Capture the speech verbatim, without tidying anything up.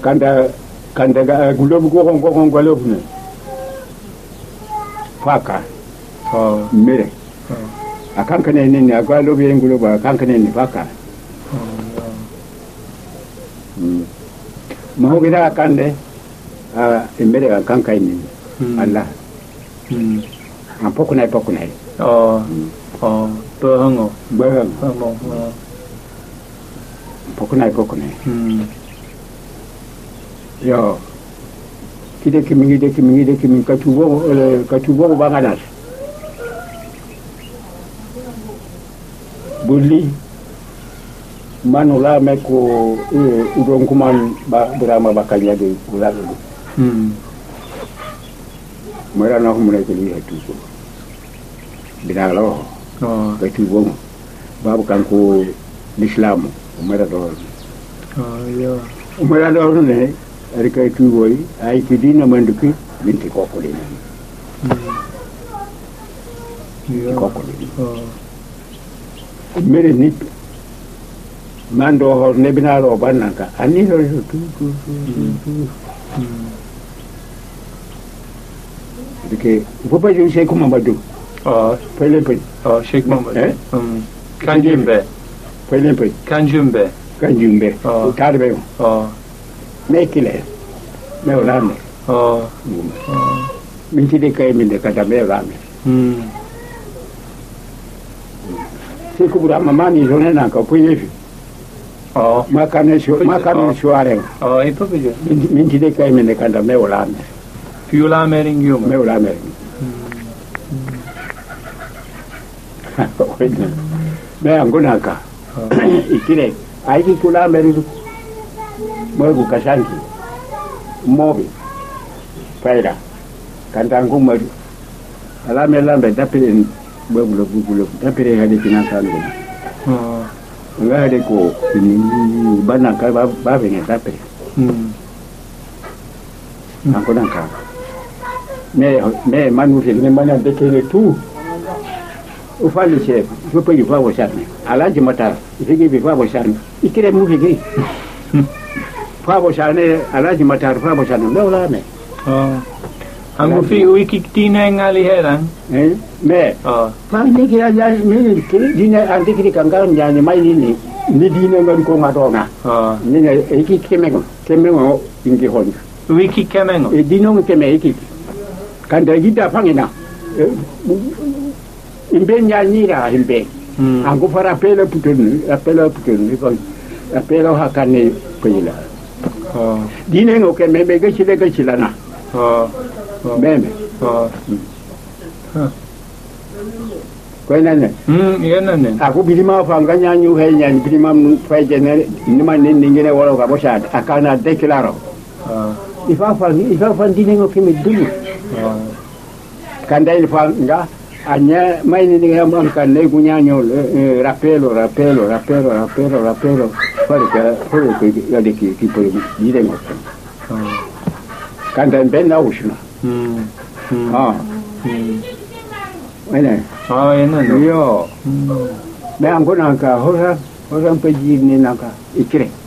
kanda kanda ga gulob go gon go gon gulob ne faka oh mere akan kane ne ne agwa lob yen gulob akan kane ne faka mm mo gida kande a mere akan kai ne Allah mm a pokunai pokunai oh oh bơ hơn ngô bơ hơn hơn ngô pokunai pokunai mm yo kita kimi kita kimi kita kimi katubo katubo banganas bulli manula meko udon kuman ba drama bakanya de ulal mm mera no humne ke li hatu ko binalo oh katubo babu kanko l'islam mera do oh yo mera do ne Erika itu boy, ai kidi na manduki minti kokoli na. Iya. Kokoli. Oh. Mere ni mando ho ne binaro banaka. Ani ho tu tu tu. Dike, popa ju Sheikh Mamadou. Oh, Pele pe. oh Sheikh Mamadou. Eh? Um. Kanjumbe. Pele pe. Kanjumbe. Kanjumbe. Oh. Tarbe. Oh. Mekile. Meolame. Oh. Minti de kai min de kata meolame. Hmm. Siku bura mama ni zone na ka puye. Oh. Makane sho makane shoare. Oh, e proprio. Minti de kai min de kata meolame. Fiula meringium. Meolame. Me angona ka. Ikire. Ai ki kula meridu. Mogu kasanki. Mobi. Faira. Kantangu madu. Alame lambe tapire bubulo bubulo tapire hadi kinasanga. Oh. Nga hadi ko ni bana ka ba ba bene tapire. Hmm. Angona ka. Me me manu se ne mana de kele tu. Ufali chef, je peux y voir vos charmes. Alaji mata, ifiki bi voir vos charmes. Ikire mu fiki. Favo charme, alaji mata favo charme. Me ola me. Oh. Angu fi wiki tina ngali heran. Eh? Me. Oh. Pa ni ki ya me ki dina andi ki kanga nyani mai ni ni. Ni dina ngan ko madonga. Oh. Ni ne iki kemengo. Kemengo ingi hon. Wiki kemengo. E dino keme iki. Kanda gida pangina. Imbe nyani ra imbe. Angu fara pele putun, apela putun ni ko. Apela hakane pela. Oh. Dine ngo ke me me ke chile ke chilana. Oh. Meme. Oh. Ko nane. Hmm, iya nane. Aku bilima fanga nyanyu he nyan bilima fa jene ni man ni ngene wala ka bosha akana de claro. Oh. Ifa fa ifa fa dine ngo ke me dulu. Oh. Kanda il fa nga anya mai ni ngam am kan ne kunyanyo rapelo rapelo rapelo rapelo rapelo pare che pare che ya de ki ki poi dire ngo. Oh. Kanda ben na ushna. Hmm. Ah. Hmm. Ene. Ah, iya nane. Yo. Me angona ka hora hora pe ji ni naka ikire.